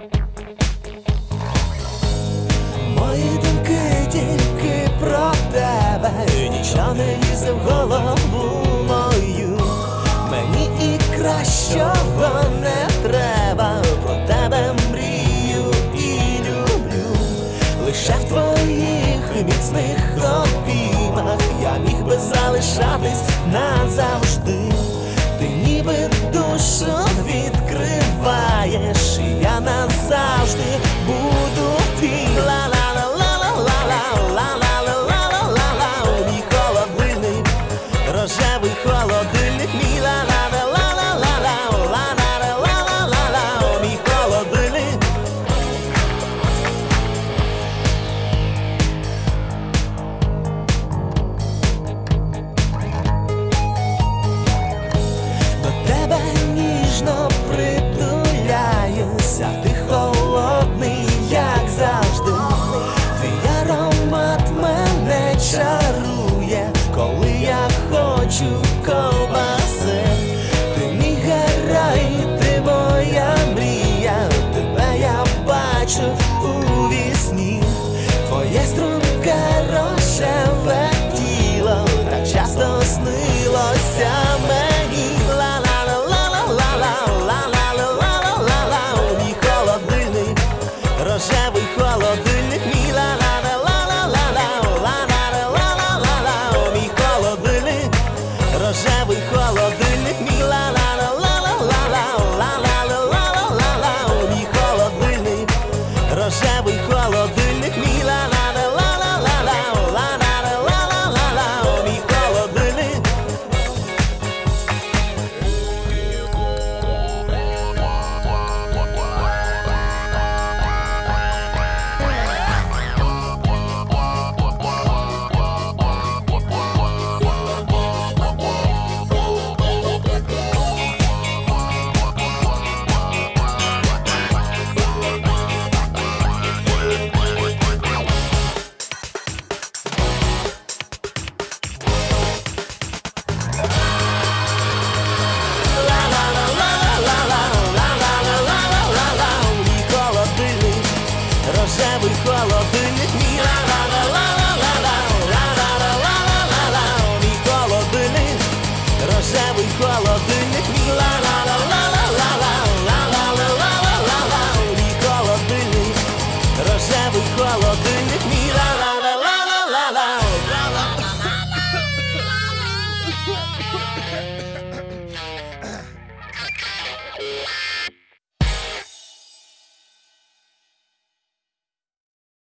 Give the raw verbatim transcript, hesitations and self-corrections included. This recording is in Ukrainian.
Мої думки тільки про тебе, нічого не лізе в голову мою. Мені і кращого не треба, про тебе мрію і люблю. Лише в твоїх міцних обіймах я міг би залишатись назавжди. Ти ніби душу відкриваєш, і я назавжди буду твій. Ла-ла-ла-ла-ла-ла-ла-ла-ла-ла-ла-ла, мій холодильник, рожевий холодильник, мій ла-ла-ла-ла-ла-ла-ла-ла-ла-ла-ла, мій холодильник. До тебе ніжно притуляюся, ти холодний, як завжди. Твій аромат мене чарує, коли я хочу ковбаси. Ти мій герой, ти моя мрія, тебе я бачу у вісні. Твоє струнке рожеве тіло так часто снилося мені. Ла-ла-ла-ла-ла-ла-ла-ла-ла-ла-ла, мій холодильник, рожевий холодильник, мій ла-ла-ла-ла-ла-ла-ла-ла-ла-ла-ла, мій холодильник, рожевий холодильник, мій ла-ла-ла-ла-ла-ла-ла-ла-ла-ла-ла, мій холодильник, рожевий холодильник, мій ла-ла-ла-ла-ла-ла-ла-ла-ла-ла, мій холодильник. Рожевий холодильник, мій ла-ла-ла-ла-ла-ла-ла-ла-ла-ла, мій холодильник, рожевий холодильник, мій ла-ла-ла-ла-ла-ла-ла-ла.